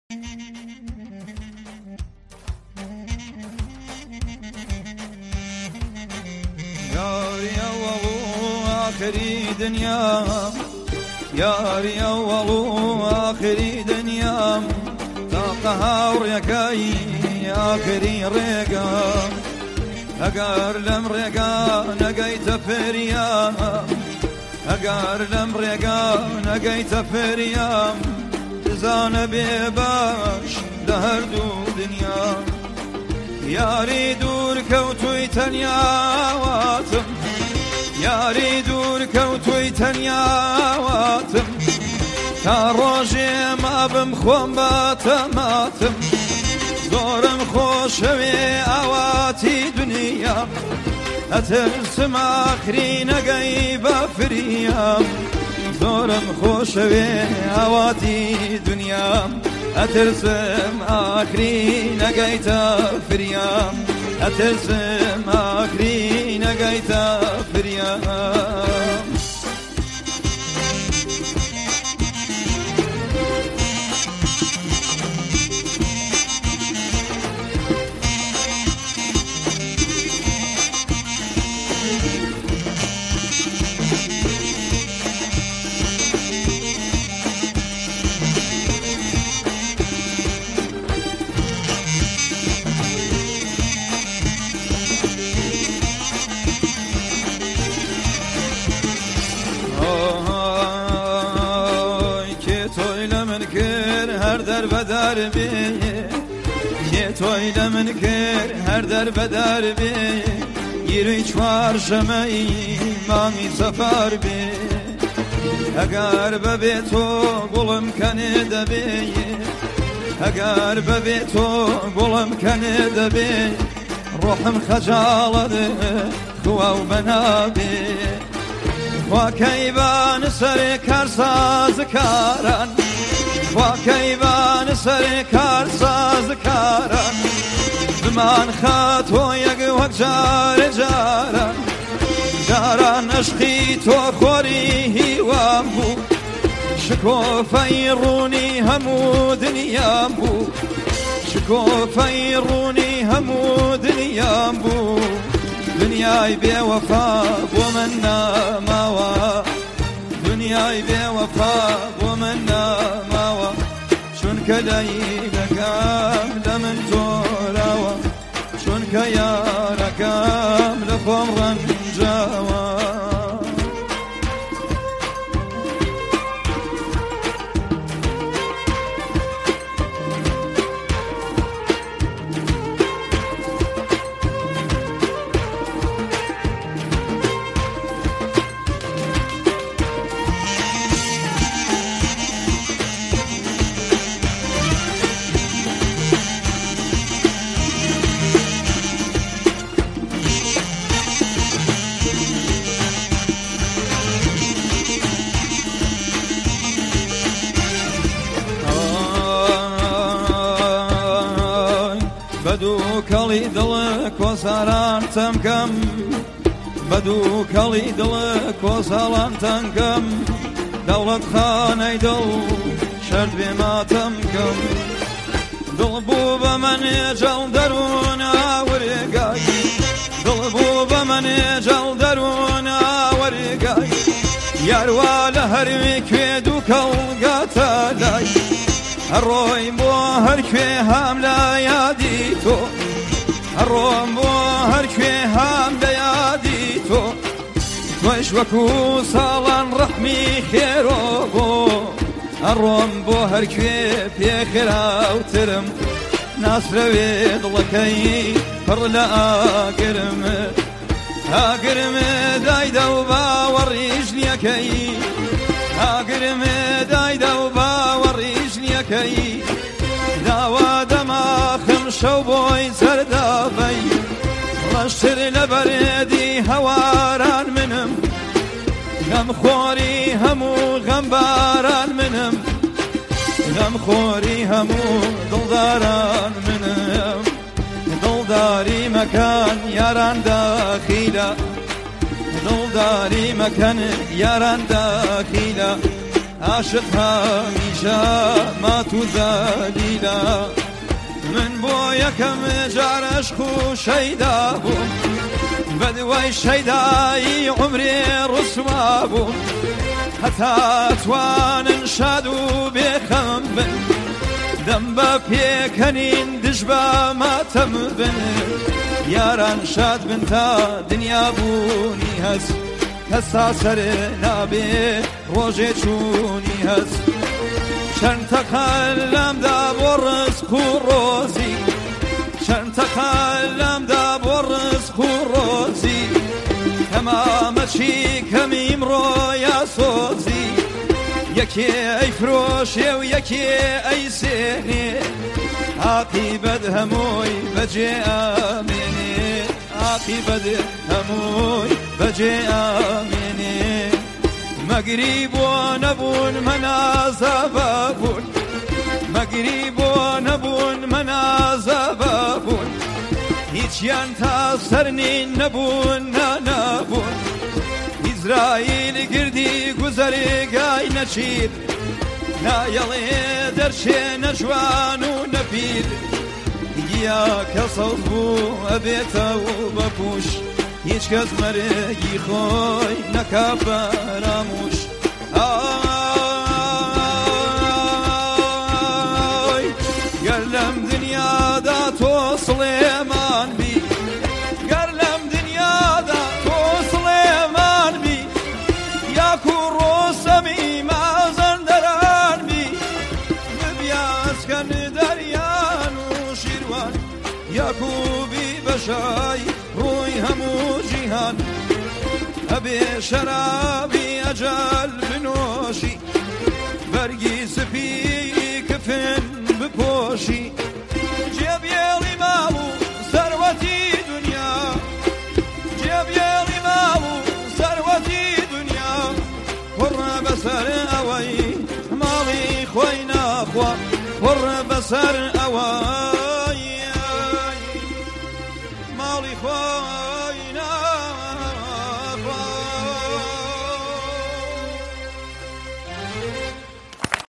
ياري أول آخري دنيا، ياري أول آخري دنيا، تاقها وريكاي آخري ريقا، أقار لم ريقا نقيت فريام، أقار لم ريقا نقيت فريام، تزان بباش دهر دو دنيا، ياري دور كوتوي تنياواتم، ياري دور كوتوي تنياواتم، تا روجي ما بمخوم باتماتم، زورم خوشوي اواتي دنيا، اترسم آخري نقاي بفريام، زورم خوشوي اواتي دنيا، اترسم آخري نقايت فريام، اترسم آخري نقايت فريام. هر در بدر بی که تویل من کر هر در بدر بی یری چوار شمعی مامی سفر بی اگر ببی تو گلم کنه دبی اگر ببی تو گلم کنه دبی روحم خجالت خوا و بنابی و کیبان سر کرساز کاران وكيبان سركار ساز كاران بمان خاتو يقوك جار جاران جاران اشخي تو خوري وامبو شكو فيروني همو دنيامبو شكو فيروني همو دنيامبو دنياي بوفا ومنا ماوا دنياي بوفا ومنا ماوا شنك ليلكام لمن جوراوا شنك ياركام لفمرا جاوا بدو كلي دلك وساران تمكم بدو كلي دلك وساران تمكم دولة خاني دل شرد بما تمكم ضلبوا بمن يجل درونا ورقاي ضلبوا بمن يجل درونا ورقاي يروى لهروي كويدو كالقاتلاي الروي بو هركوي هم لا ياديتو الروم بو هركوي هم لا ياديتو تويش وكو صالان رحمي خيرو بو الروم بو هركوي بيخرا وترم ناس رويد لكي فرلا اقرم دايدا وباور رجليكي اقرم دايدا وباور رجليكي داوا دما خمشو بوي زردابي رشتر لبردي هواران منم غم خوري همو غمباران منم غم خوري همو دلداران منم دلداري مكان ياران داخيلا دلداري مكان ياران داخيلا عاشق همیشه مات و ذلیلا من بۆ یەکەم جارەش خو شەیدا بووم بە دوای شەیدایی عمرێ ڕسوا بووم هەتا توانن شاد و بێخەم بن دەم بە پێکەنین دژ بە ماتەم بن یاران شاد بن تا دنیا بوونی هەست کەس تا سەر نابێ ڕۆژێ چوونی هەست چەند تەقەلەمدا بۆ ڕزق و ڕۆزی چەند تەقەلەمدا بۆ ڕزق و ڕۆزی تەمامەچی کەمیم ڕۆیا سۆزی یەکێ ئەی فرۆشێ و یەکێ ئەی سێنێ عاقیبەت هەمووی بەجێ ئامێنێ عاقیبەت هەمووی بەجێ ئامێنێ مەگری بۆ نەبوون مەنازەبە بوون مەگری بۆ نەبوون مەنازەبە بوون هیچیان تا سەرنین نەبوون نەبوون ئیزرائیل گردی گوزەرێگای نەچیر نایەڵێ دەرچێ نەجوان و نەپیر گیا کە سەوز بوو ئەبێتەوە بەپوش هیچ کەس مەرگی خۆی نەکا بەراموش گەر لەم دنیادا تۆ سڵێمان بی گەر لەم دنیادا تۆ سڵێمان بی یاک و ڕۆسەمی مازەندەران بی ببیاسکەن دەریان و شیروان یاکوبی بەشای ڕووی هەموو جیهان ئەبێ شەرابی ئەجەل بنۆشی بەرگی سپی کفن بپۆشی جێبێڵی ماڵ و سەروەتی دنیا جێبێڵی ماڵ و سەروەتی دنیا پڕە بەسەر ئەوەی ماڵی خۆی ناخوا پڕە بەسەر ئەوە